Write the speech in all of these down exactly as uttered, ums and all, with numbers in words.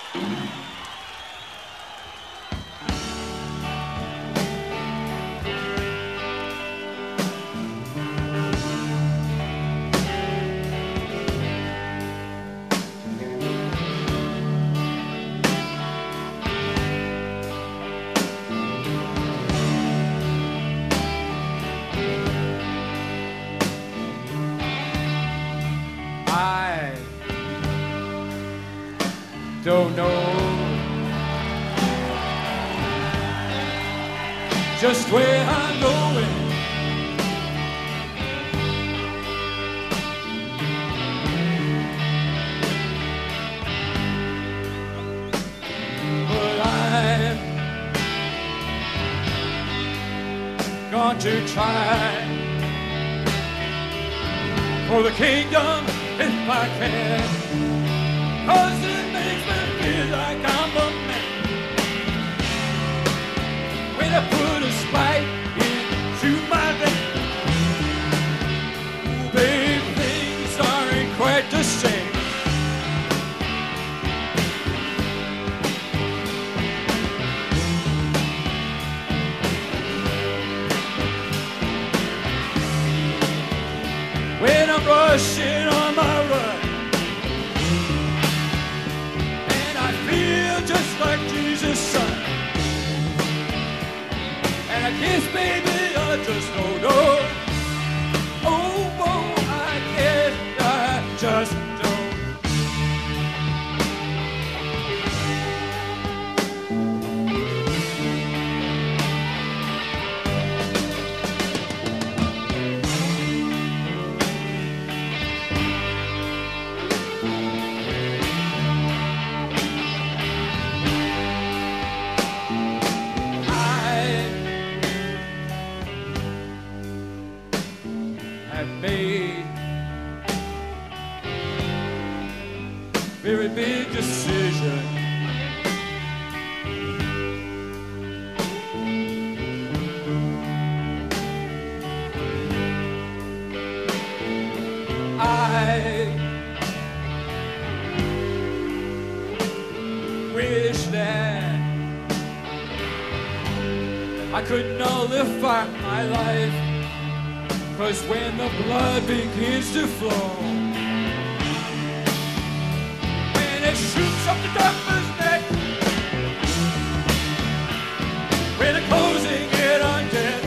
Don't know just where I'm going, but I'm going to try for the kingdom if I can, 'cause it makes me feel like I'm a man when I put a spike into my vein. Ooh, babe, things aren't quite the same. When I'm rushing on my run, just like Jesus' son, and I guess, baby, I just don't know. Oh, oh, I guess I just don't. Very big decision. I wish that I could nullify my life, 'cause when the blood begins to flow, it shoots up the doctor's neck, when they're closing it on death.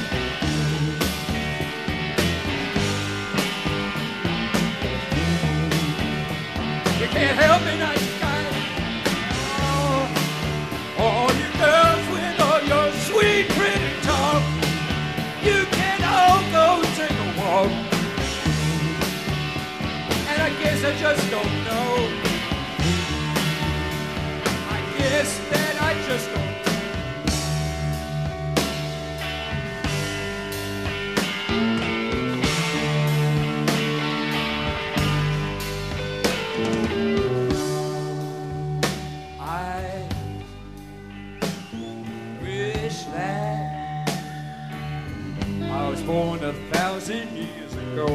You can't help me now, you guys. Oh, all you girls with all your sweet, pretty talk, you can all go take a walk. And I guess I just don't know. Yes, that I just don't. I wish that I was born a thousand years ago.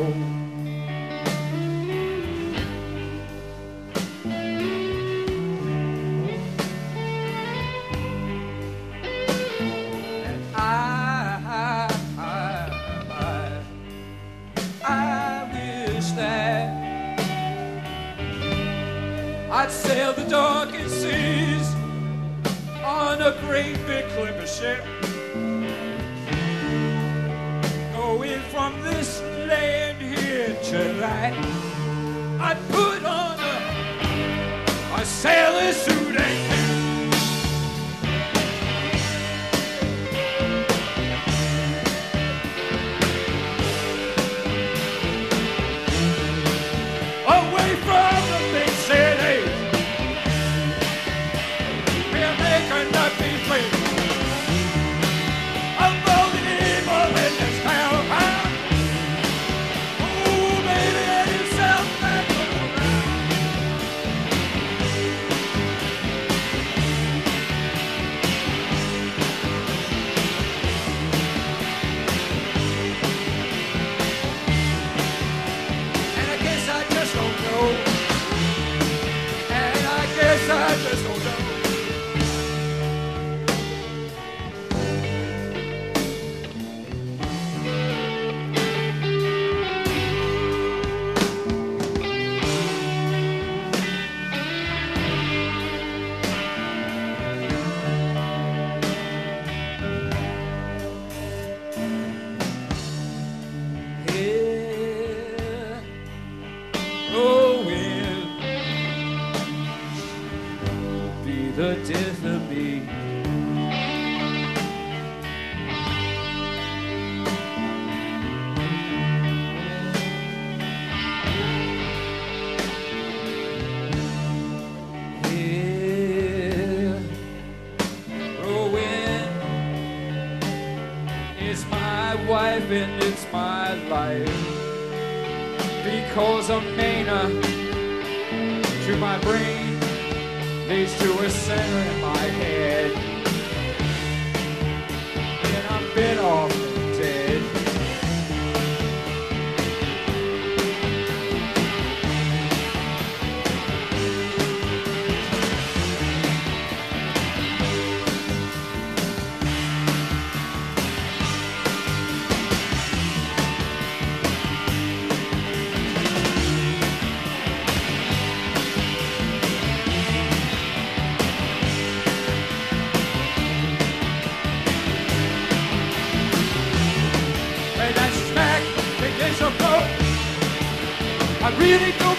I'd sail the darkest seas on a great big clipper ship, going from this land here to that. I'd put on a, a sailor suit and away from the big city, where they cannot be free. Of all the evil in this town, oh baby, let yourself back around. I just don't know. The death of me. Yeah, Rowan is my wife and it's my life, because a mana to my brain leads to a center in my head, and I'm bit off and dead. I really don't